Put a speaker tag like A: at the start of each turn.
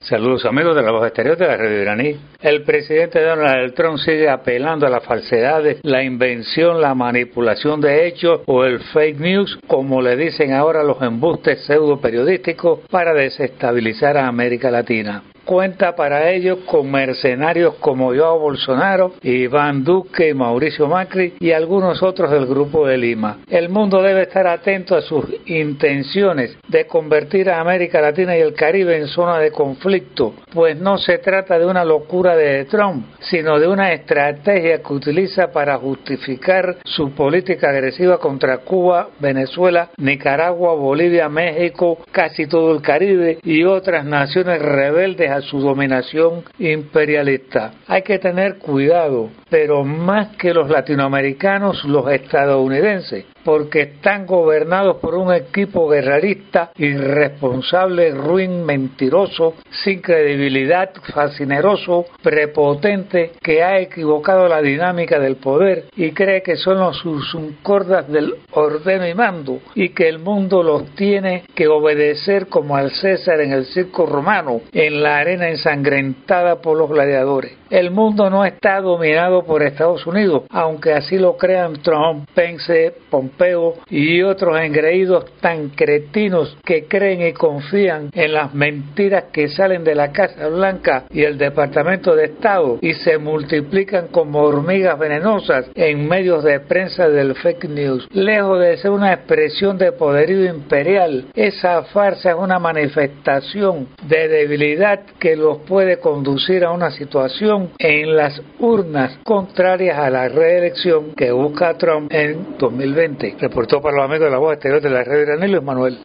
A: Saludos amigos de la Voz Exterior de la Radio Iraní. El presidente Donald Trump sigue apelando a las falsedades, la invención, la manipulación de hechos o el fake news, como le dicen ahora los embustes pseudo periodísticos, para desestabilizar a América Latina. Cuenta para ello con mercenarios como Joao Bolsonaro, Iván Duque y Mauricio Macri y algunos otros del Grupo de Lima. El mundo debe estar atento a sus intenciones de convertir a América Latina y el Caribe en zona de conflicto, pues no se trata de una locura de Trump, sino de una estrategia que utiliza para justificar su política agresiva contra Cuba, Venezuela, Nicaragua, Bolivia, México, casi todo el Caribe y otras naciones rebeldes a su dominación imperialista. Hay que tener cuidado, pero más que los latinoamericanos, los estadounidenses, porque están gobernados por un equipo guerrerista, irresponsable, ruin, mentiroso, sin credibilidad, fascineroso, prepotente, que ha equivocado la dinámica del poder y cree que son los susumcordas del ordeno y mando y que el mundo los tiene que obedecer como al César en el circo romano, en la arena ensangrentada por los gladiadores. El mundo no está dominado por Estados Unidos, aunque así lo crean Trump, Pence, Pompeo y otros engreídos tan cretinos que creen y confían en las mentiras que salen de la Casa Blanca y el Departamento de Estado y se multiplican como hormigas venenosas en medios de prensa del fake news. Lejos de ser una expresión de poderío imperial, esa farsa es una manifestación de debilidad que los puede conducir a una situación en las urnas contrarias a la reelección que busca Trump en 2020. Reportó para los amigos de la Voz Exterior de la Radio Iraní, Luis Manuel.